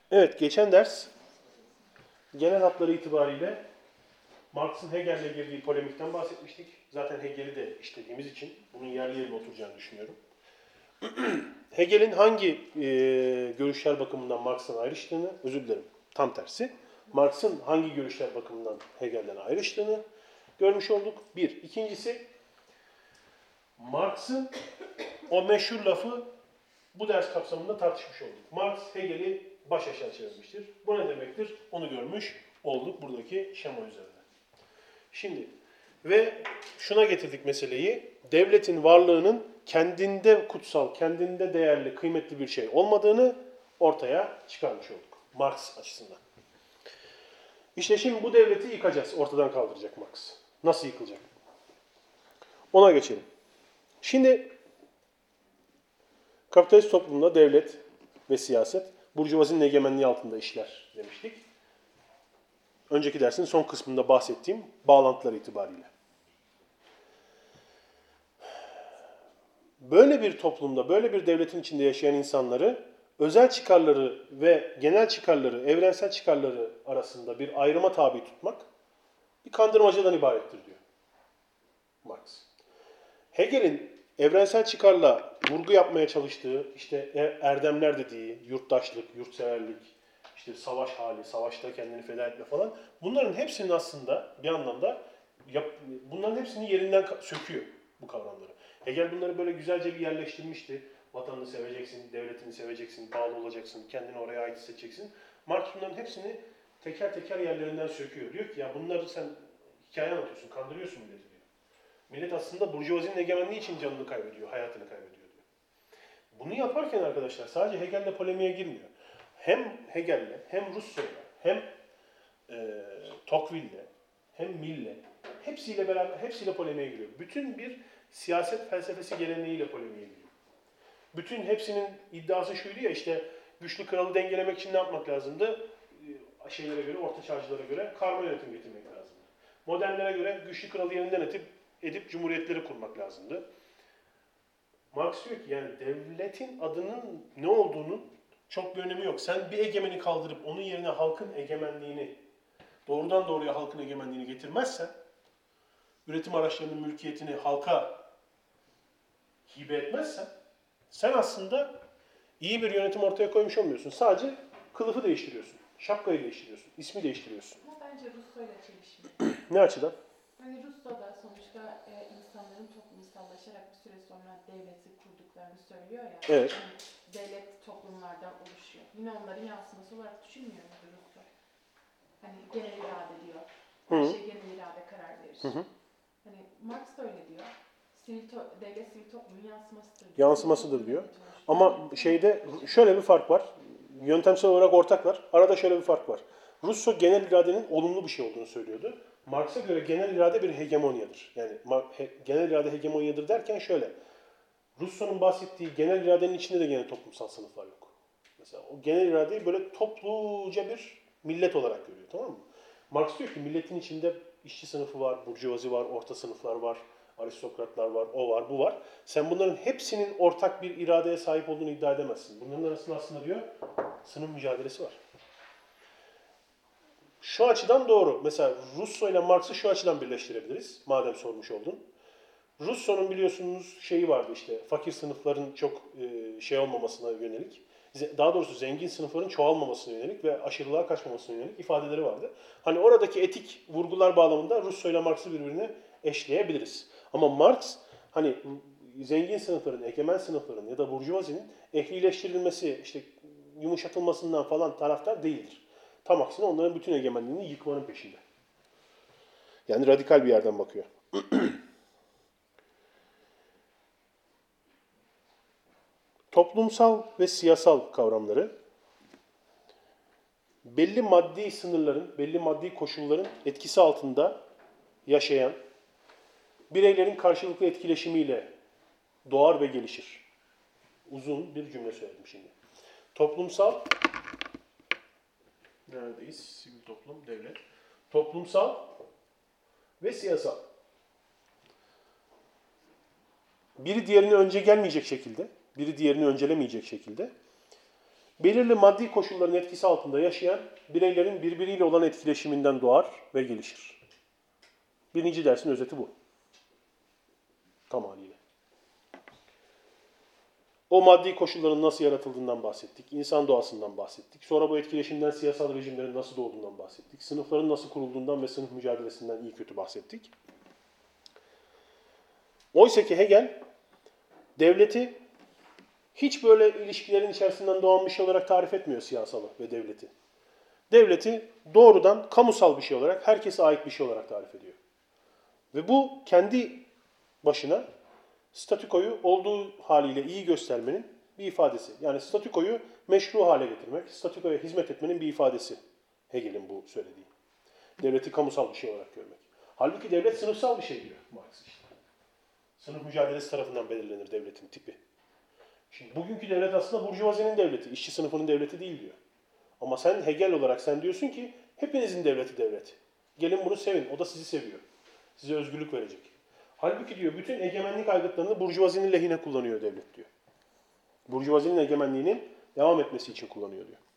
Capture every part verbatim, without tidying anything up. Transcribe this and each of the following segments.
Evet, geçen ders genel hatları itibariyle Marx'ın Hegel'le girdiği polemikten bahsetmiştik. Zaten Hegel'i de işlediğimiz için bunun yerli yerine oturacağını düşünüyorum. Hegel'in hangi e, görüşler bakımından Marx'tan ayrıştığını, özür dilerim, tam tersi. Marx'ın hangi görüşler bakımından Hegel'den ayrıştığını görmüş olduk. Bir. İkincisi, Marx'ın o meşhur lafı bu ders kapsamında tartışmış olduk. Marx Hegel'i baş aşağı çevirmiştir. Bu ne demektir? Onu görmüş olduk buradaki şema üzerinde. Şimdi ve şuna getirdik meseleyi. Devletin varlığının kendinde kutsal, kendinde değerli, kıymetli bir şey olmadığını ortaya çıkarmış olduk. Marx açısından. İşte şimdi bu devleti yıkacağız. Ortadan kaldıracak Marx. Nasıl yıkılacak? Ona geçelim. Şimdi kapitalist toplumda devlet ve siyaset burjuvazinin egemenliği altında işler demiştik. Önceki dersin son kısmında bahsettiğim bağlantılar itibariyle. Böyle bir toplumda, böyle bir devletin içinde yaşayan insanları özel çıkarları ve genel çıkarları, evrensel çıkarları arasında bir ayrıma tabi tutmak bir kandırmacadan ibarettir diyor Marx. Hegel'in evrensel çıkarla vurgu yapmaya çalıştığı, işte erdemler dediği, yurttaşlık, yurtseverlik, işte savaş hali, savaşta kendini feda etme falan, bunların hepsinin aslında bir anlamda, bunların hepsini yerinden söküyor bu kavramları. Hegel bunları böyle güzelce bir yerleştirmişti. Vatanını seveceksin, devletini seveceksin, bağlı olacaksın, kendini oraya ait hissedeceksin. Marx bunların hepsini teker teker yerlerinden söküyor. Diyor ki ya bunları sen hikaye anlatıyorsun, kandırıyorsun milleti diyor. Millet aslında burjuvazinin egemenliği için canını kaybediyor, hayatını kaybediyor diyor. Bunu yaparken arkadaşlar sadece Hegel'le polemiğe girmiyor. Hem Hegel'le, hem Rousseau'yla, hem e, Tocqueville'le, hem Mill'le, hepsiyle beraber, hepsiyle polemiğe giriyor. Bütün bir siyaset felsefesi geleneğiyle polemiğe giriyor. Bütün hepsinin iddiası şuydu ya, işte güçlü kralı dengelemek için ne yapmak lazımdı? Şeylere göre, orta çağcılara göre karma yönetim getirmek lazımdı. Modernlere göre güçlü kralı yerinden edip, edip cumhuriyetleri kurmak lazımdı. Marx diyor ki yani devletin adının ne olduğunu çok bir önemi yok. Sen bir egemeni kaldırıp onun yerine halkın egemenliğini, doğrudan doğruya halkın egemenliğini getirmezsen, üretim araçlarının mülkiyetini halka hibe etmezsen, sen aslında iyi bir yönetim ortaya koymuş olmuyorsun. Sadece kılıfı değiştiriyorsun, şapkayı değiştiriyorsun, ismi değiştiriyorsun. Ama bence Rousseau'yla çelişmiyor. Ne açıdan? Hani Rousseau'da sonuçta e, insanların toplumsallaşarak bir süre sonra devleti kurduklarını söylüyor ya. Evet. Yani devlet toplumlardan oluşuyor. Yine onların yansıması olarak düşünmüyor mu Rousseau? Hani genel irade diyor. Her Hı. şey genel irade karar verir. Hı hı. Hani Marx da öyle diyor. Sivil to- devlet sivil toplumun yansımasıdır. Yansımasıdır diyor. Ama şeyde şöyle bir fark var. Yöntemsel olarak ortaklar. Arada şöyle bir fark var. Rousseau genel iradenin olumlu bir şey olduğunu söylüyordu. Marx'a göre genel irade bir hegemonyadır. Yani he, genel irade hegemonyadır derken şöyle. Rousseau'nun bahsettiği genel iradenin içinde de gene toplumsal sınıflar yok. Mesela o genel iradeyi böyle topluca bir millet olarak görüyor, tamam mı? Marx diyor ki milletin içinde işçi sınıfı var, burjuvazi var, orta sınıflar var, aristokratlar var, o var, bu var. Sen bunların hepsinin ortak bir iradeye sahip olduğunu iddia edemezsin. Bunların arasında aslında diyor sınıf mücadelesi var. Şu açıdan doğru. Mesela Rousseau ile Marx'ı şu açıdan birleştirebiliriz. Madem sormuş oldun. Rousseau'nun biliyorsunuz şeyi vardı işte fakir sınıfların çok e, şey olmamasına yönelik. Daha doğrusu zengin sınıfların çoğalmamasına yönelik ve aşırılığa kaçmamasına yönelik ifadeleri vardı. Hani oradaki etik vurgular bağlamında Rousseau ile Marx'ı birbirine eşleyebiliriz. Ama Marx hani zengin sınıfların, egemen sınıfların ya da burjuvazinin ehlileştirilmesi, işte yumuşatılmasından falan taraftar değildir. Tam aksine onların bütün egemenliğini yıkmanın peşinde. Yani radikal bir yerden bakıyor. Toplumsal ve siyasal kavramları belli maddi sınırların, belli maddi koşulların etkisi altında yaşayan bireylerin karşılıklı etkileşimiyle doğar ve gelişir. Uzun bir cümle söyledim şimdi. Toplumsal, neredeyiz? Sivil toplum, devlet. Toplumsal ve siyasal. Biri diğerini önce gelmeyecek şekilde, biri diğerini öncelemeyecek şekilde belirli maddi koşulların etkisi altında yaşayan bireylerin birbiriyle olan etkileşiminden doğar ve gelişir. Birinci dersin özeti bu. Tam haliyle. O maddi koşulların nasıl yaratıldığından bahsettik. İnsan doğasından bahsettik. Sonra bu etkileşimden siyasal rejimlerin nasıl doğduğundan bahsettik. Sınıfların nasıl kurulduğundan ve sınıf mücadelesinden iyi kötü bahsettik. Oysa ki Hegel devleti hiç böyle ilişkilerin içerisinden doğan bir şey olarak tarif etmiyor siyasalı ve devleti. Devleti doğrudan kamusal bir şey olarak, herkese ait bir şey olarak tarif ediyor. Ve bu kendi başına statükoyu olduğu haliyle iyi göstermenin bir ifadesi. Yani statükoyu meşru hale getirmek, statükoya hizmet etmenin bir ifadesi Hegel'in bu söylediği. Devleti kamusal bir şey olarak görmek. Halbuki devlet sınıfsal bir şey diyor Marx işte. Sınıf mücadelesi tarafından belirlenir devletin tipi. Şimdi bugünkü devlet aslında burjuvazinin devleti, işçi sınıfının devleti değil diyor. Ama sen Hegel olarak sen diyorsun ki hepinizin devleti devlet. Gelin bunu sevin, o da sizi seviyor. Size özgürlük verecek. Halbuki diyor bütün egemenlik aygıtlarını burjuvazinin lehine kullanıyor devlet diyor. Burjuvazinin egemenliğinin devam etmesi için kullanıyor diyor.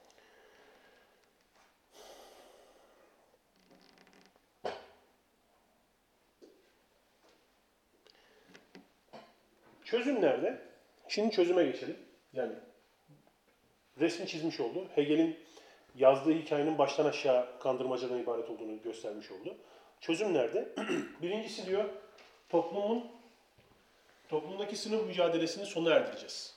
Çözüm nerede? Şimdi çözüme geçelim. Yani resmi çizmiş oldu. Hegel'in yazdığı hikayenin baştan aşağı kandırmacadan ibaret olduğunu göstermiş oldu. Çözüm nerede? Birincisi diyor, toplumun toplumdaki sınıf mücadelesini sona erdireceğiz.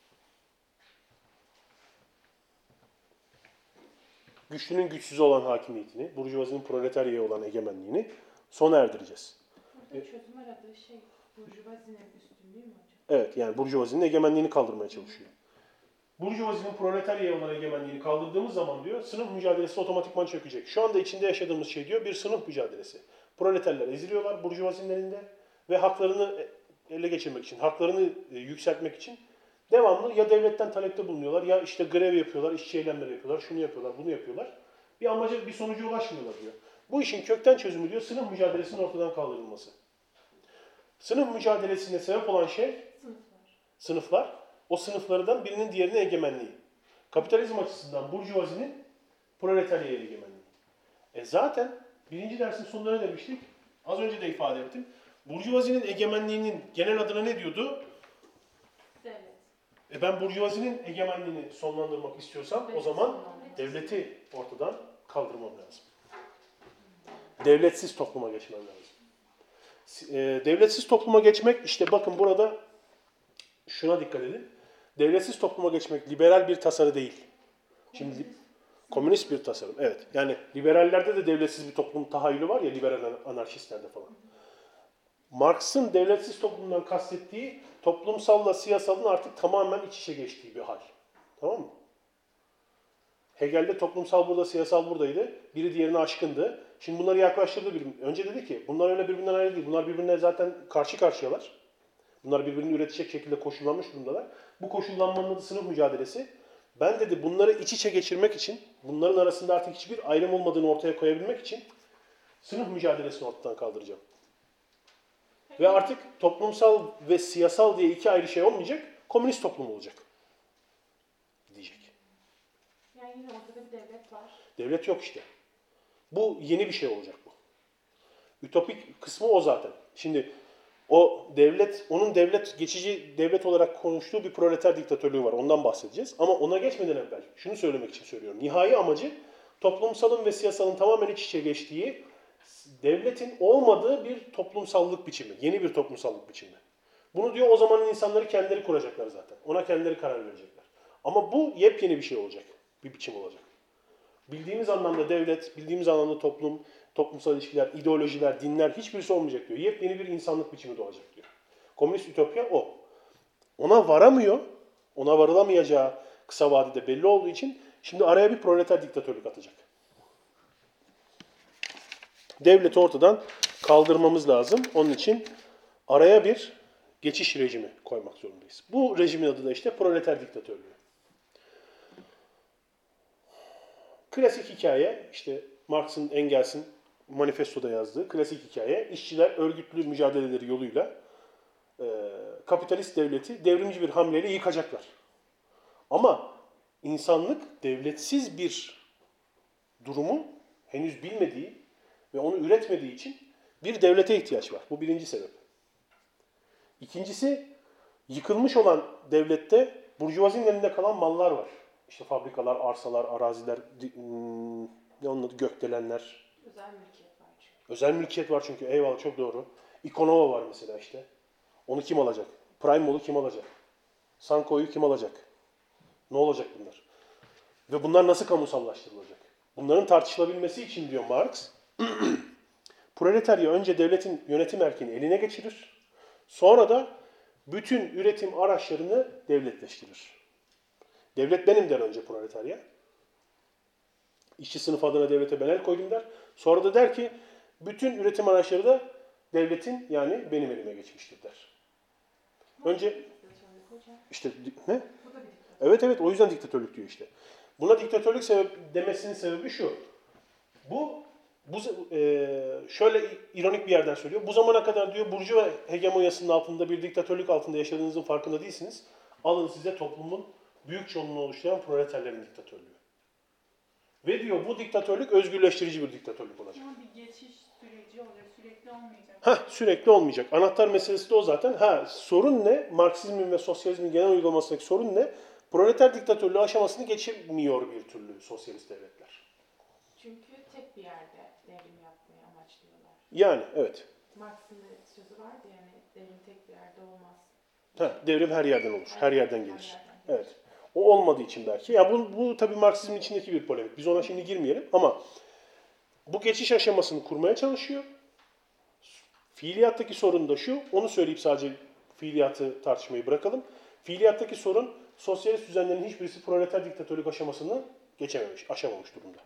Güçlünün güçsüze olan hakimiyetini, burjuvazinin proletaryaya olan egemenliğini sona erdireceğiz. Burada çözüm aradığı şey burjuvazinin üstünlüğü mü hocam? Evet, yani burjuvazinin egemenliğini kaldırmaya çalışıyor. Burjuvazinin proletaryaya olan egemenliğini kaldırdığımız zaman diyor, sınıf mücadelesi otomatikman çökecek. Şu anda içinde yaşadığımız şey diyor, bir sınıf mücadelesi. Proleterler eziliyorlar burjuvazinin elinde ve haklarını ele geçirmek için, haklarını yükseltmek için devamlı ya devletten talepte bulunuyorlar, ya işte grev yapıyorlar, işçi eylemleri yapıyorlar, şunu yapıyorlar, bunu yapıyorlar. Bir amaca, bir sonuca ulaşmıyorlar diyor. Bu işin kökten çözümü diyor, sınıf mücadelesinin ortadan kaldırılması. Sınıf mücadelesine sebep olan şey Sınıflar. sınıflar. O sınıflardan birinin diğerine egemenliği. Kapitalizm açısından burjuvazinin proletaryaya egemenliği. E zaten birinci dersin sonunda ne demiştik? Az önce de ifade ettim. Burjuvazinin egemenliğinin genel adına ne diyordu? Devlet. E ben burjuvazinin egemenliğini sonlandırmak istiyorsam o zaman devleti ortadan kaldırmam lazım. Devletsiz topluma geçmem lazım. E, devletsiz topluma geçmek, işte bakın burada şuna dikkat edin. Devletsiz topluma geçmek liberal bir tasarı değil. Şimdi komünist bir tasarım. Evet. Yani liberallerde de devletsiz bir toplum tahayyülü var ya, liberal anarşistlerde falan. Marx'ın devletsiz toplumdan kastettiği toplumsalla siyasalın artık tamamen iç içe geçtiği bir hal. Tamam mı? Hegel'de toplumsal burada, siyasal buradaydı. Biri diğerine aşkındı. Şimdi bunları yaklaştırdı birbirine. Önce dedi ki bunlar öyle birbirinden ayrı değil. Bunlar birbirine zaten karşı karşıyalar. Bunlar birbirini üretecek şekilde koşullanmış durumdalar. Bu koşullanmanın adı sınıf mücadelesi. Ben dedi bunları iç içe geçirmek için, bunların arasında artık hiçbir ayrım olmadığını ortaya koyabilmek için sınıf mücadelesini ortadan kaldıracağım. Ve artık toplumsal ve siyasal diye iki ayrı şey olmayacak, komünist toplum olacak diyecek. Yani yine ortada bir devlet var. Devlet yok işte. Bu yeni bir şey olacak bu. Ütopik kısmı o zaten. Şimdi o devlet, onun devlet, geçici devlet olarak konuştuğu bir proleter diktatörlüğü var. Ondan bahsedeceğiz. Ama ona geçmeden evvel şunu söylemek için söylüyorum. Nihai amacı toplumsalın ve siyasalın tamamen iç içe geçtiği, devletin olmadığı bir toplumsallık biçimi. Yeni bir toplumsallık biçimi. Bunu diyor o zamanın insanları kendileri kuracaklar zaten. Ona kendileri karar verecekler. Ama bu yepyeni bir şey olacak. Bir biçim olacak. Bildiğimiz anlamda devlet, bildiğimiz anlamda toplum, toplumsal ilişkiler, ideolojiler, dinler hiçbirisi olmayacak diyor. Yepyeni bir insanlık biçimi doğacak diyor. Komünist ütopya o. Ona varamıyor, ona varılamayacağı kısa vadede belli olduğu için şimdi araya bir proleter diktatörlük atacak. Devleti ortadan kaldırmamız lazım. Onun için araya bir geçiş rejimi koymak zorundayız. Bu rejimin adı da işte proleter diktatörlüğü. Klasik hikaye, işte Marx'ın, Engels'in manifestoda yazdığı klasik hikaye, işçiler örgütlü mücadeleleri yoluyla e, kapitalist devleti devrimci bir hamleyle yıkacaklar. Ama insanlık devletsiz bir durumu henüz bilmediği ve onu üretmediği için bir devlete ihtiyaç var. Bu birinci sebep. İkincisi, yıkılmış olan devlette burjuvazinin elinde kalan mallar var. İşte fabrikalar, arsalar, araziler, ne onun adı, gökdelenler. Özel mülkiyet var çünkü. Özel mülkiyet var çünkü. Eyvallah, çok doğru. Ikonova var mesela işte. Onu kim alacak? Prime Mall'u kim alacak? Sanko'yu kim alacak? Ne olacak bunlar? Ve bunlar nasıl kamusallaştırılacak? Bunların tartışılabilmesi için diyor Marx, proletarya önce devletin yönetim erkini eline geçirir. Sonra da bütün üretim araçlarını devletleştirir. Devlet benim der önce proletarya. İşçi sınıfı adına devlete ben el koydum der. Sonra da der ki bütün üretim araçları da devletin, yani benim elime geçmiştir der. Önce işte ne? Evet evet, o yüzden diktatörlük diyor işte. Buna diktatörlük sebep, demesinin sebebi şu. Bu bu e, şöyle ironik bir yerden söylüyor. Bu zamana kadar diyor burjuva hegemonyasının altında, bir diktatörlük altında yaşadığınızın farkında değilsiniz. Alın size toplumun büyük çoğunluğunu oluşturan proleterlerin diktatörlüğü. Ve diyor bu diktatörlük özgürleştirici bir diktatörlük olacak. Ama bir geçiş süreci oluyor, sürekli olmayacak. Hah, sürekli olmayacak. Anahtar meselesi de o zaten. Ha, sorun ne? Marksizmin ve sosyalizmin genel uygulamasındaki sorun ne? Proleter diktatörlüğü aşamasını geçirmiyor bir türlü sosyalist devletler. Çünkü tek bir yerde devrim yapmayı amaçlıyorlar. Yani evet. Marx'ın da sözü vardı yani, devrim tek bir yerde olmaz. Ha, devrim her yerden olur. Her yerden Her gelir. yerden gelir. Evet. O olmadığı için belki. Ya bu, bu tabii Marksizmin içindeki bir polemik. Biz ona şimdi girmeyelim ama bu geçiş aşamasını kurmaya çalışıyor. Fiiliyattaki sorun da şu. Onu söyleyip sadece fiiliyatı tartışmayı bırakalım. Fiiliyattaki sorun, sosyalist düzenlerin hiçbirisi proleter diktatörlük aşamasını geçememiş, aşamamış durumda.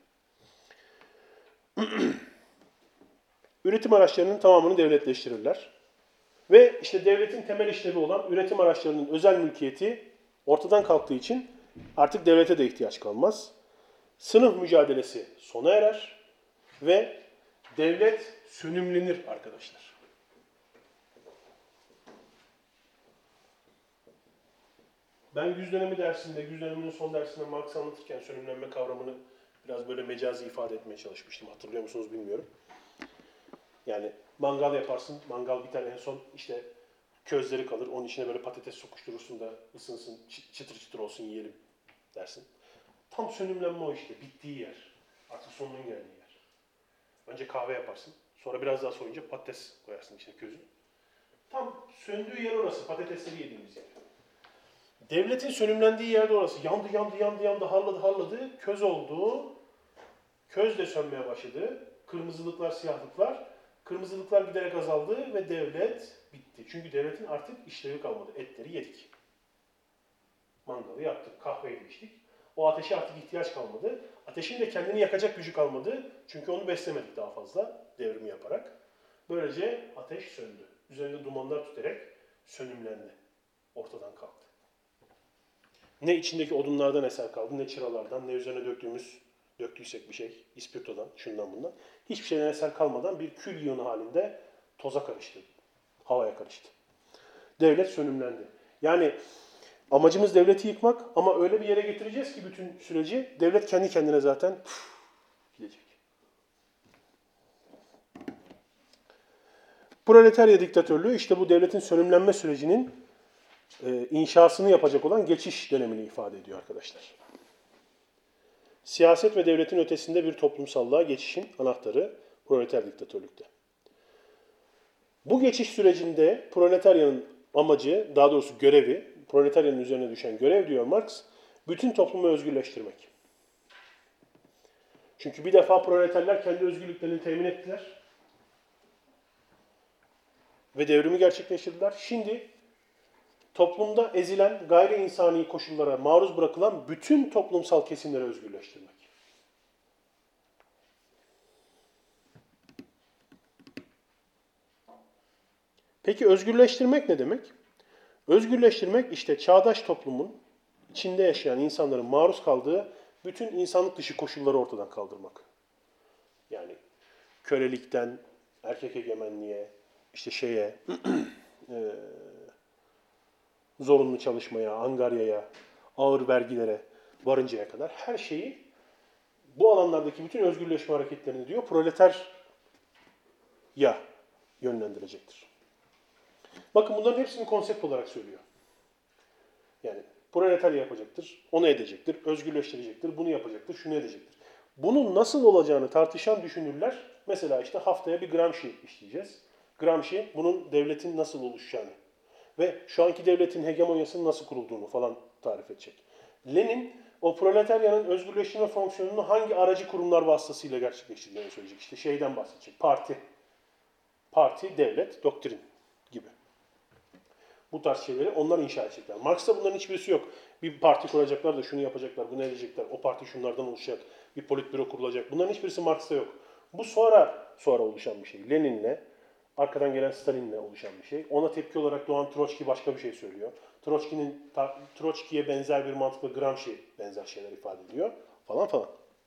Üretim araçlarının tamamını devletleştirirler. Ve işte devletin temel işlevi olan üretim araçlarının özel mülkiyeti ortadan kalktığı için artık devlete de ihtiyaç kalmaz. Sınıf mücadelesi sona erer ve devlet sönümlenir arkadaşlar. Ben güz dönemi dersinde, güz döneminin son dersinde Marx anlatırken sönümlenme kavramını biraz böyle mecazi ifade etmeye çalışmıştım. Hatırlıyor musunuz bilmiyorum. Yani mangal yaparsın, mangal biter, en son işte közleri kalır, onun içine böyle patates sokuşturursun da ısınsın, çıtır çıtır olsun yiyelim dersin. Tam sönümlenme o işte, bittiği yer. Artık sonunun geldiği yer. Önce kahve yaparsın, sonra biraz daha soyunca patates koyarsın içine közün. Tam söndüğü yer orası, patatesleri yediğimiz yer. Devletin sönümlendiği yerde orası. Yandı, yandı, yandı, yandı, harladı, harladı. Köz oldu. Köz de sönmeye başladı. Kırmızılıklar, siyahlıklar. Kırmızılıklar giderek azaldı ve devlet bitti. Çünkü devletin artık işlevi kalmadı. Etleri yedik. Mangalı yaptık, kahveyi içtik. O ateşe artık ihtiyaç kalmadı. Ateşin de kendini yakacak gücü kalmadı. Çünkü onu beslemedik daha fazla devrimi yaparak. Böylece ateş söndü. Üzerinde dumanlar tüterek sönümlendi. Ortadan kalktı. Ne içindeki odunlardan eser kaldı, ne çıralardan, ne üzerine döktüğümüz, döktüysek bir şey, ispirtodan, şundan bundan. Hiçbir şeyden eser kalmadan bir kül yığını halinde toza karıştı. Havaya karıştı. Devlet sönümlendi. Yani amacımız devleti yıkmak ama öyle bir yere getireceğiz ki bütün süreci, devlet kendi kendine zaten püf, gidecek. Proletarya diktatörlüğü işte bu devletin sönümlenme sürecinin e, inşasını yapacak olan geçiş dönemini ifade ediyor arkadaşlar. Siyaset ve devletin ötesinde bir toplumsallığa geçişin anahtarı proleter diktatörlükte. Bu geçiş sürecinde proletaryanın amacı, daha doğrusu görevi, proletaryanın üzerine düşen görev diyor Marx, bütün toplumu özgürleştirmek. Çünkü bir defa proleterler kendi özgürlüklerini temin ettiler ve devrimi gerçekleştirdiler. Şimdi toplumda ezilen, gayri insani koşullara maruz bırakılan bütün toplumsal kesimleri özgürleştirmek. Peki özgürleştirmek ne demek? Özgürleştirmek işte çağdaş toplumun içinde yaşayan insanların maruz kaldığı bütün insanlık dışı koşulları ortadan kaldırmak. Yani kölelikten erkek egemenliğe, işte şeye, e, zorunlu çalışmaya, angaryaya, ağır vergilere, varıncaya kadar her şeyi bu alanlardaki bütün özgürleşme hareketlerini diyor proletarya yönlendirecektir. Bakın bunların hepsini konsept olarak söylüyor. Yani proletarya yapacaktır, onu edecektir, özgürleştirecektir, bunu yapacaktır, şunu edecektir. Bunun nasıl olacağını tartışan düşünürler, mesela işte haftaya bir Gramsci işleyeceğiz. Gramsci bunun devletin nasıl oluşacağını ve şu anki devletin hegemonyasının nasıl kurulduğunu falan tarif edecek. Lenin o proletaryanın özgürleştirme fonksiyonunu hangi aracı kurumlar vasıtasıyla gerçekleştireceğini söyleyecek. İşte şeyden bahsedecek, parti, parti, devlet, doktrin gibi. Bu tarz şeyleri onlar inşa edecekler. Marx'ta bunların hiçbirisi yok. Bir parti kuracaklar da şunu yapacaklar, bunu edecekler. O parti şunlardan oluşacak. Bir politbüro kurulacak. Bunların hiçbirisi Marx'ta yok. Bu sonra sonra oluşan bir şey. Lenin'le, arkadan gelen Stalin'le oluşan bir şey. Ona tepki olarak doğan Troçki başka bir şey söylüyor. Troçki'nin Troçki'ye benzer bir mantıkla Gramsci benzer şeyler ifade ediyor. Falan falan.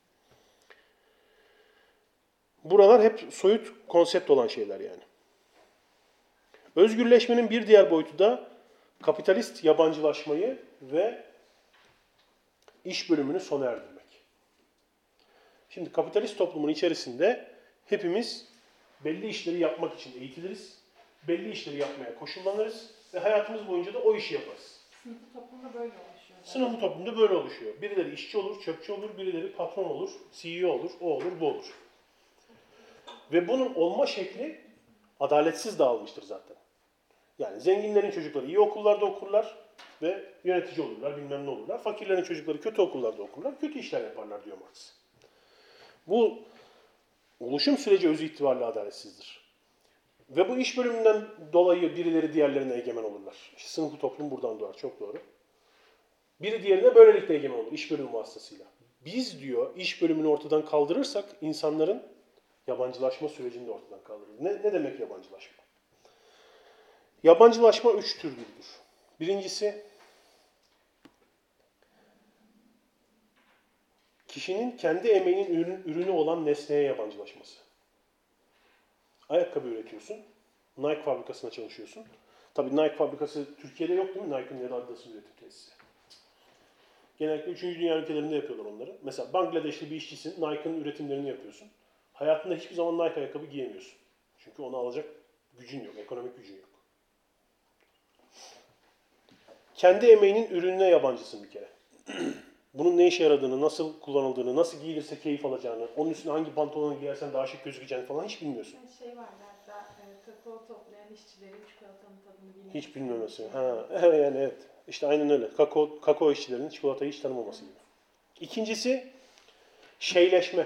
Buralar hep soyut konsept olan şeyler yani. Özgürleşmenin bir diğer boyutu da kapitalist yabancılaşmayı ve iş bölümünü sona erdirmek. Şimdi kapitalist toplumun içerisinde hepimiz belli işleri yapmak için eğitiliriz, belli işleri yapmaya koşullanırız ve hayatımız boyunca da o işi yaparız. Sınıfı toplumda böyle oluşuyor. Sınıfı toplumda böyle oluşuyor. Birileri işçi olur, çöpçü olur, birileri patron olur, C E O olur, o olur, bu olur. Ve bunun olma şekli adaletsiz dağılmıştır zaten. Yani zenginlerin çocukları iyi okullarda okurlar ve yönetici olurlar, bilmem ne olurlar. Fakirlerin çocukları kötü okullarda okurlar, kötü işler yaparlar diyor Marx. Bu oluşum süreci özü itibariyle adaletsizdir. Ve bu iş bölümünden dolayı birileri diğerlerine egemen olurlar. İşte sınıfı toplum buradan doğar, çok doğru. Biri diğerine böylelikle egemen olur, iş bölümü vasıtasıyla. Biz diyor, iş bölümünü ortadan kaldırırsak insanların yabancılaşma sürecini de ortadan kaldırırız. Ne, ne demek yabancılaşma? Yabancılaşma üç türlüdür. Birincisi, kişinin kendi emeğinin ürün, ürünü olan nesneye yabancılaşması. Ayakkabı üretiyorsun, Nike fabrikasına çalışıyorsun. Tabii Nike fabrikası Türkiye'de yok değil mi? Nike'ın ya da Adidas'ın üretim tesisi. Genellikle üçüncü dünya ülkelerinde yapıyorlar onları. Mesela Bangladeşli bir işçisin, Nike'ın üretimlerini yapıyorsun. Hayatında hiçbir zaman Nike ayakkabı giyemiyorsun. Çünkü onu alacak gücün yok, ekonomik gücün yok. Kendi emeğinin ürününe yabancısın bir kere. Bunun ne işe yaradığını, nasıl kullanıldığını, nasıl giyilirse keyif alacağını, onun üstüne hangi pantolonu giyersen daha şık gözükeceğini falan hiç bilmiyorsun. Yani şey var hatta e, kakao toplayan işçilerin çikolatanın tadını bilmesi. Hiç bilmemesi. Ha, yani evet. İşte aynen öyle. Kakao, kakao işçilerinin çikolatayı hiç tanımaması gibi. İkincisi, şeyleşme.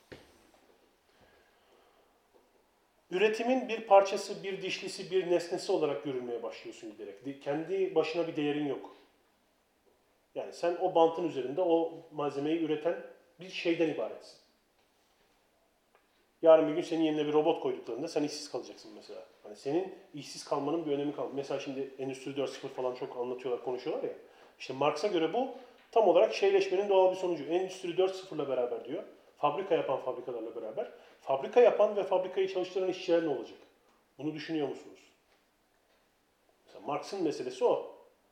Üretimin bir parçası, bir dişlisi, bir nesnesi olarak görülmeye başlıyorsun giderek. Kendi başına bir değerin yok. Yani sen o bantın üzerinde o malzemeyi üreten bir şeyden ibaretsin. Yarın bir gün senin yerine bir robot koyduklarında sen işsiz kalacaksın mesela. Hani senin işsiz kalmanın bir önemi kalmıyor. Mesela şimdi Endüstri dört nokta sıfır falan çok anlatıyorlar, konuşuyorlar ya. İşte Marx'a göre bu tam olarak şeyleşmenin doğal bir sonucu. Endüstri dört nokta sıfırla beraber diyor, fabrika yapan fabrikalarla beraber, fabrika yapan ve fabrikayı çalıştıran işçiler ne olacak? Bunu düşünüyor musunuz? Mesela Marx'ın meselesi o.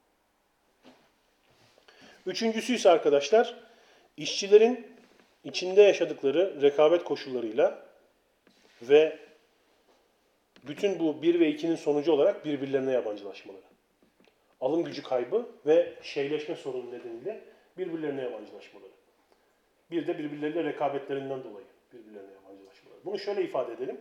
Üçüncüsü ise arkadaşlar, işçilerin içinde yaşadıkları rekabet koşullarıyla ve bütün bu bir ve ikinin sonucu olarak birbirlerine yabancılaşmaları. Alım gücü kaybı ve şeyleşme sorunu nedeniyle birbirlerine yabancılaşmaları. Bir de birbirleriyle rekabetlerinden dolayı birbirlerine yabancılaşmaları. Bunu şöyle ifade edelim.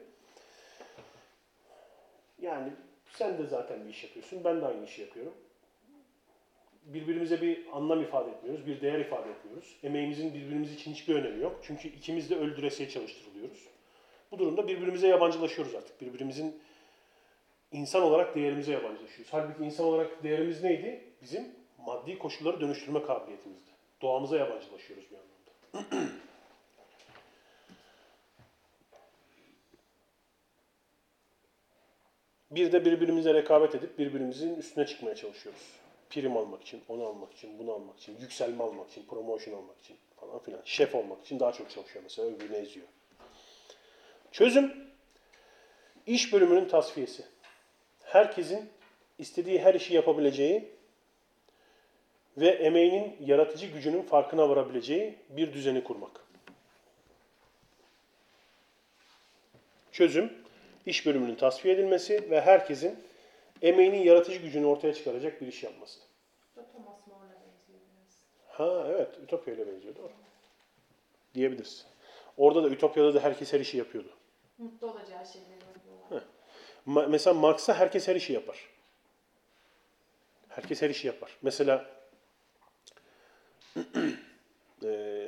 Yani sen de zaten bir iş yapıyorsun, ben de aynı işi yapıyorum. Birbirimize bir anlam ifade etmiyoruz, bir değer ifade etmiyoruz. Emeğimizin birbirimiz için hiçbir önemi yok. Çünkü ikimiz de öldüresiye çalıştırılıyoruz. Bu durumda birbirimize yabancılaşıyoruz artık. Birbirimizin insan olarak değerimize yabancılaşıyoruz. Halbuki insan olarak değerimiz neydi? Bizim maddi koşulları dönüştürme kabiliyetimizdi. Doğamıza yabancılaşıyoruz bir anlamda. Bir de birbirimize rekabet edip birbirimizin üstüne çıkmaya çalışıyoruz. Prim almak için, onu almak için, bunu almak için, yükselme almak için, promotion almak için falan filan. Şef olmak için daha çok çalışıyor mesela, öbürünü eziyor. Çözüm, iş bölümünün tasfiyesi. Herkesin istediği her işi yapabileceği ve emeğinin yaratıcı gücünün farkına varabileceği bir düzeni kurmak. Çözüm, iş bölümünün tasfiye edilmesi ve herkesin emeğinin yaratıcı gücünü ortaya çıkaracak bir iş yapması. Bu da Thomas More'la benziyor biraz. Ha evet, Ütopya ile benziyor, doğru. Diyebiliriz. Orada da Ütopya'da da herkes her işi yapıyordu. Mutlu olacağı şeyleri yapıyorlar. Ma- mesela Marx'ta herkes her işi yapar. Herkes her işi yapar. Mesela eee,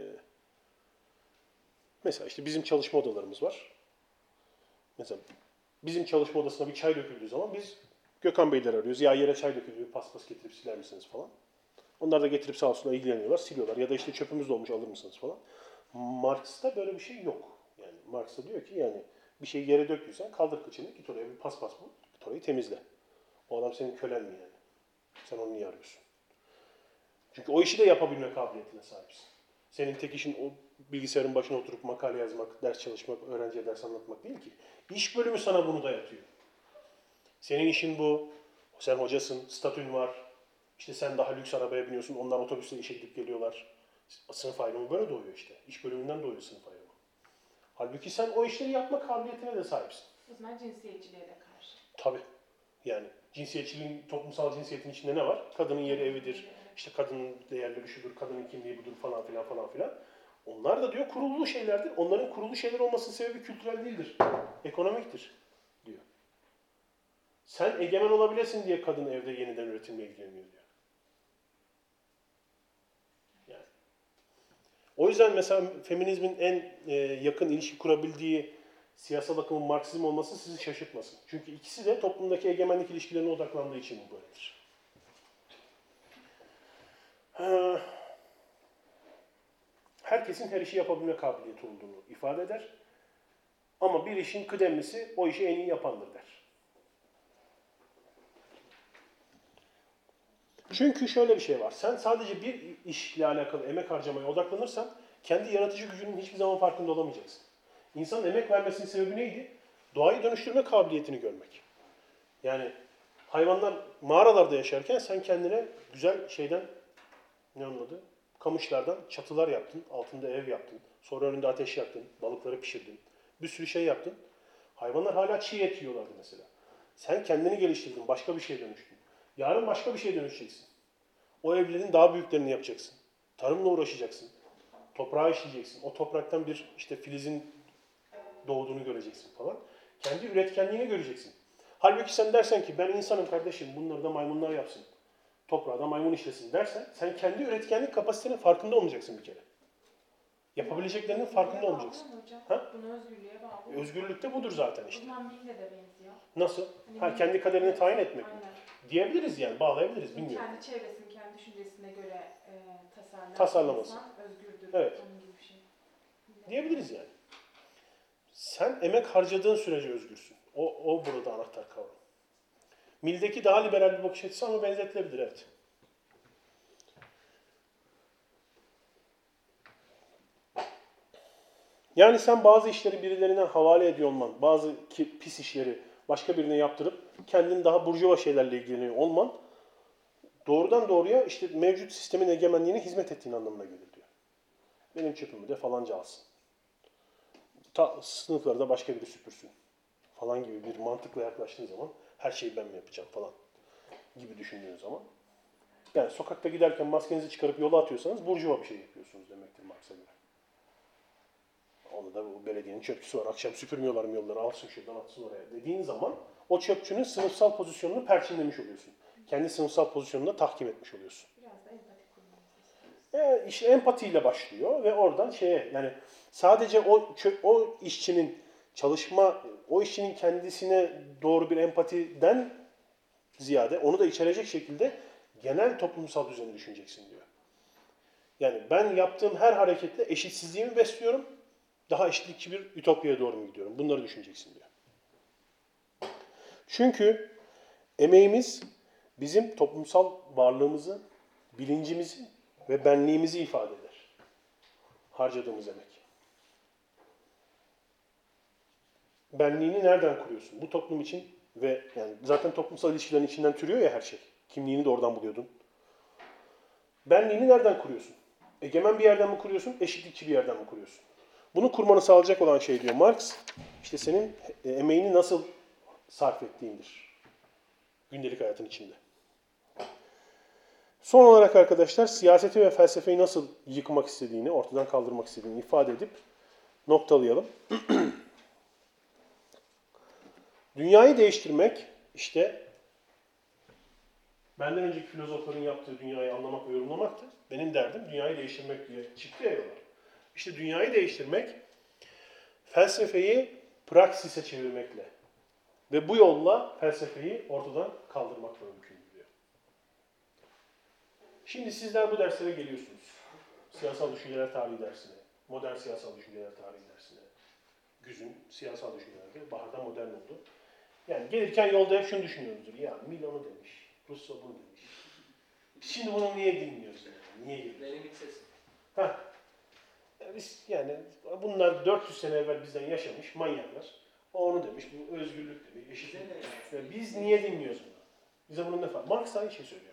mesela işte bizim çalışma odalarımız var. Mesela bizim çalışma odasına bir çay döküldüğü zaman biz Gökhan Beyleri arıyoruz. Ya yere çay döküldü, bir paspas getirip siler misiniz falan. Onlar da getirip sağ olsunlar ilgileniyorlar, siliyorlar. Ya da işte çöpümüz dolmuş, alır mısınız falan. Marx'ta böyle bir şey yok. Yani Marx'ta diyor ki yani bir şeyi yere döktüysen kaldır kıçını, git oraya bir paspas bul, git orayı temizle. O adam senin kölen mi yani? Sen onu niye arıyorsun? Çünkü o işi de yapabilme kabiliyetine sahipsin. Senin tek işin o bilgisayarın başına oturup makale yazmak, ders çalışmak, öğrenciye ders anlatmak değil ki. İş bölümü sana bunu dayatıyor. Senin işin bu. Sen hocasın, statün var. İşte sen daha lüks arabaya biniyorsun, onlar otobüsle işe gidip geliyorlar. Sınıf ayrımı böyle doğuyor işte. İş bölümünden doğuyor sınıf ayrımı. Halbuki sen o işleri yapma kabiliyetine de sahipsin. O zaman cinsiyetçiliğe de karşı. Tabii. Yani cinsiyetçiliğin, toplumsal cinsiyetin içinde ne var? Kadının yeri evidir, işte kadının değerleri şudur, kadının kimliği budur falan filan falan filan. Onlar da diyor kurullu şeylerdir. Onların kurullu şeyler olmasının sebebi kültürel değildir. Ekonomiktir diyor. Sen egemen olabilesin diye kadın evde yeniden üretimle ilgileniyor diyor. Yani. O yüzden mesela feminizmin en e, yakın ilişki kurabildiği siyasal akımın Marksizm olması sizi şaşırtmasın. Çünkü ikisi de toplumdaki egemenlik ilişkilerine odaklandığı için bu böyledir. Ha, herkesin her işi yapabilme kabiliyeti olduğunu ifade eder. Ama bir işin kıdemlisi o işi en iyi yapandır der. Çünkü şöyle bir şey var. Sen sadece bir işle alakalı emek harcamaya odaklanırsan kendi yaratıcı gücünün hiçbir zaman farkında olamayacaksın. İnsanın emek vermesinin sebebi neydi? Doğayı dönüştürme kabiliyetini görmek. Yani hayvanlar mağaralarda yaşarken sen kendine güzel şeyden, ne onun adı? Kamışlardan çatılar yaptın, altında ev yaptın, sonra önünde ateş yaktın, balıkları pişirdin, bir sürü şey yaptın. Hayvanlar hala çiğ et yiyorlardı mesela. Sen kendini geliştirdin, başka bir şeye dönüştün. Yarın başka bir şeye dönüşeceksin. O evlerin daha büyüklerini yapacaksın. Tarımla uğraşacaksın. Toprağı işleyeceksin. O topraktan bir işte filizin doğduğunu göreceksin falan. Kendi üretkenliğini göreceksin. Halbuki sen dersen ki ben insanım kardeşim, bunları da maymunlar yapsın. Toprağı da maymun işlesin dersen sen kendi üretkenlik kapasitenin farkında olmayacaksın bir kere. Yapabileceklerinin farkında olmayacaksın. Hocam. Ha? Bunu özgürlüğe bağlı. Özgürlük de budur zaten O işte. zaman Mill'le de benziyor. Nasıl? Hani Ha, Mill- kendi kaderini tayin etmek mi? Aynen. Diyebiliriz yani, bağlayabiliriz, bilmiyorum. Kendi çevresini, kendi düşüncesine göre e, tasarlayan Tasarlaması. insan özgürdür. Evet. Onun gibi bir şey. Diyebiliriz yani. Sen emek harcadığın sürece özgürsün. O, o burada anahtar kavram. Mill'deki daha liberal bir bakış açısı ama benzetilebilir, evet. Yani sen bazı işleri birilerine havale ediyor olman, bazı ki, pis işleri başka birine yaptırıp kendini daha burjuva şeylerle ilgileniyor olman doğrudan doğruya işte mevcut sistemin egemenliğine hizmet ettiğin anlamına gelir diyor. Benim çöpümü de falanca alsın. Ta, sınıfları da başka biri süpürsün falan gibi bir mantıkla yaklaştığın zaman her şeyi ben mi yapacağım falan gibi düşündüğün zaman yani sokakta giderken maskenizi çıkarıp yola atıyorsanız burjuva bir şey yapıyorsunuz demektir Marx'a göre. Onu da bu belediyenin çöpçüsü var. Akşam süpürmüyorlar mı yolları, alsın şuradan atsın oraya dediğin zaman o çöpçünün sınıfsal pozisyonunu perçinlemiş oluyorsun. Kendi sınıfsal pozisyonunu da tahkim etmiş oluyorsun. Biraz da empati kurmamız E, işte empatiyle başlıyor ve oradan şeye yani sadece o çö- o işçinin çalışma, o işçinin kendisine doğru bir empatiden ziyade onu da içerecek şekilde genel toplumsal düzeni düşüneceksin diyor. Yani ben yaptığım her hareketle eşitsizliğimi besliyorum. Daha eşitlikçi bir ütopyaya doğru mu gidiyorum? Bunları düşüneceksin diyor. Çünkü emeğimiz bizim toplumsal varlığımızı, bilincimizi ve benliğimizi ifade eder. Harcadığımız emek. Benliğini nereden kuruyorsun? Bu toplum için ve yani zaten toplumsal ilişkilerin içinden türüyor ya her şey. Kimliğini de oradan buluyordun. Benliğini nereden kuruyorsun? Egemen bir yerden mi kuruyorsun, eşitlikçi bir yerden mi kuruyorsun? Bunu kurmanı sağlayacak olan şey diyor Marx, işte senin emeğini nasıl sarf ettiğindir gündelik hayatın içinde. Son olarak arkadaşlar siyaseti ve felsefeyi nasıl yıkmak istediğini, ortadan kaldırmak istediğini ifade edip noktalayalım. Dünyayı değiştirmek işte benden önceki filozofların yaptığı dünyayı anlamak ve yorumlamaktı. Benim derdim dünyayı değiştirmek diye çıktı ya yola. İşte dünyayı değiştirmek felsefeyi praksise çevirmekle ve bu yolla felsefeyi ortadan kaldırmakla mümkün diyor. Şimdi sizler bu derslere geliyorsunuz. Siyasal düşünceler tarihi dersine, modern siyasal düşünceler tarihi dersine, güzün siyasal düşüncelerde, baharda modern oldu. Yani gelirken yolda hep şunu düşünüyoruzdur. Ya Milon'u demiş, Rousseau bunu demiş. Şimdi bunu niye dinliyoruz yani? Niye geliyoruz? Benim hiç sesim. Heh. Biz yani bunlar dört yüz sene evvel bizden yaşamış manyaklar. O onu demiş, bu özgürlük demiş, eşitlik demiş. Yani biz niye dinliyoruz bunu? Bize bunun ne farkı? Marx aynı şey söylüyor.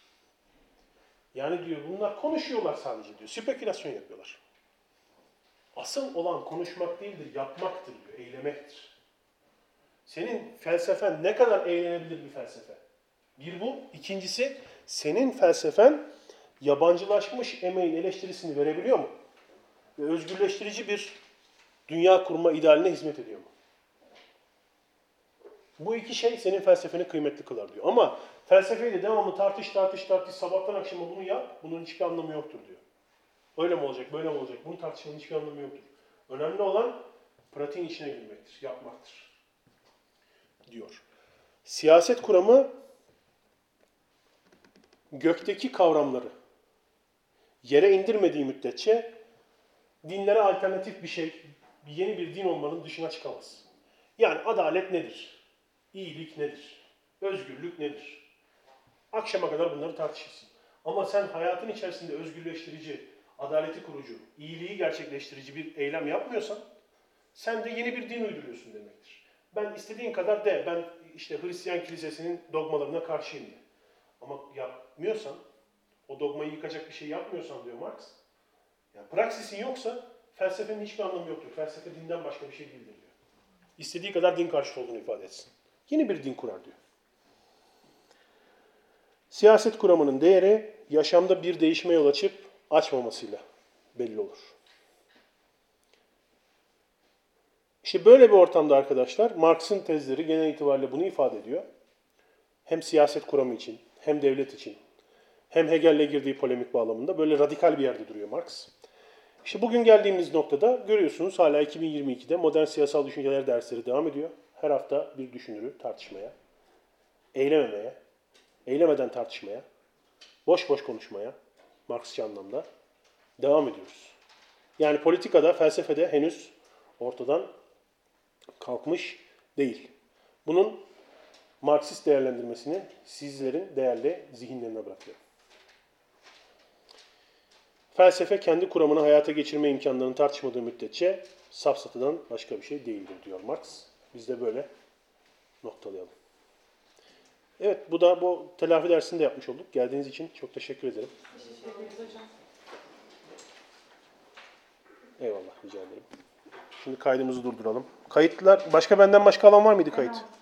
Yani diyor bunlar konuşuyorlar sadece diyor. Spekülasyon yapıyorlar. Asıl olan konuşmak değildir, yapmaktır diyor, eylemektir. Senin felsefen ne kadar eğlenebilir bir felsefe? Bir bu. İkincisi, senin felsefen yabancılaşmış emeğin eleştirisini verebiliyor mu? Ve özgürleştirici bir dünya kurma idealine hizmet ediyor mu? Bu iki şey senin felsefeni kıymetli kılar diyor. Ama felsefeyi de devamlı tartış tartış tartış sabahtan akşama bunu yap, bunun hiçbir anlamı yoktur diyor. Öyle mi olacak, böyle mi olacak? Bunu tartışmanın hiçbir anlamı yoktur. Önemli olan pratiğin içine girmektir, yapmaktır diyor. Siyaset kuramı gökteki kavramları yere indirmediği müddetçe dinlere alternatif bir şey, yeni bir din olmanın dışına çıkamaz. Yani adalet nedir? İyilik nedir? Özgürlük nedir? Akşama kadar bunları tartışırsın. Ama sen hayatın içerisinde özgürleştirici, adaleti kurucu, iyiliği gerçekleştirici bir eylem yapmıyorsan sen de yeni bir din uyduruyorsun demektir. Ben istediğin kadar de, ben işte Hristiyan kilisesinin dogmalarına karşıyım diye. Ama yapmıyorsan, o dogmayı yıkacak bir şey yapmıyorsan diyor Marx, yani praksisin yoksa felsefenin hiçbir anlamı yoktur. Felsefe dinden başka bir şey değildir diyor. İstediği kadar din karşıtı olduğunu ifade etsin. Yeni bir din kurar diyor. Siyaset kuramının değeri yaşamda bir değişime yol açıp açmamasıyla belli olur. İşte böyle bir ortamda arkadaşlar Marx'ın tezleri genel itibariyle bunu ifade ediyor. Hem siyaset kuramı için, hem devlet için, hem Hegel'le girdiği polemik bağlamında böyle radikal bir yerde duruyor Marx. İşte bugün geldiğimiz noktada görüyorsunuz hala iki bin yirmi ikide modern siyasal düşünceler dersleri devam ediyor. Her hafta bir düşünürü tartışmaya, eylememeye, eylemeden tartışmaya, boş boş konuşmaya, Marxçı anlamda devam ediyoruz. Yani politikada, felsefede henüz ortadan kalkmış değil. Bunun Marksist değerlendirmesini sizlerin değerli zihinlerine bırakıyorum. Felsefe kendi kuramını hayata geçirme imkanlarını tartışmadığı müddetçe safsatadan başka bir şey değildir diyor Marx. Biz de böyle noktalayalım. Evet, bu da bu telafi dersini de yapmış olduk. Geldiğiniz için çok teşekkür ederim. Teşekkür ederiz hocam. Eyvallah, rica ederim. Şimdi kaydımızı durduralım. Kayıtlar, başka benden başka alan var mıydı kayıt? Evet.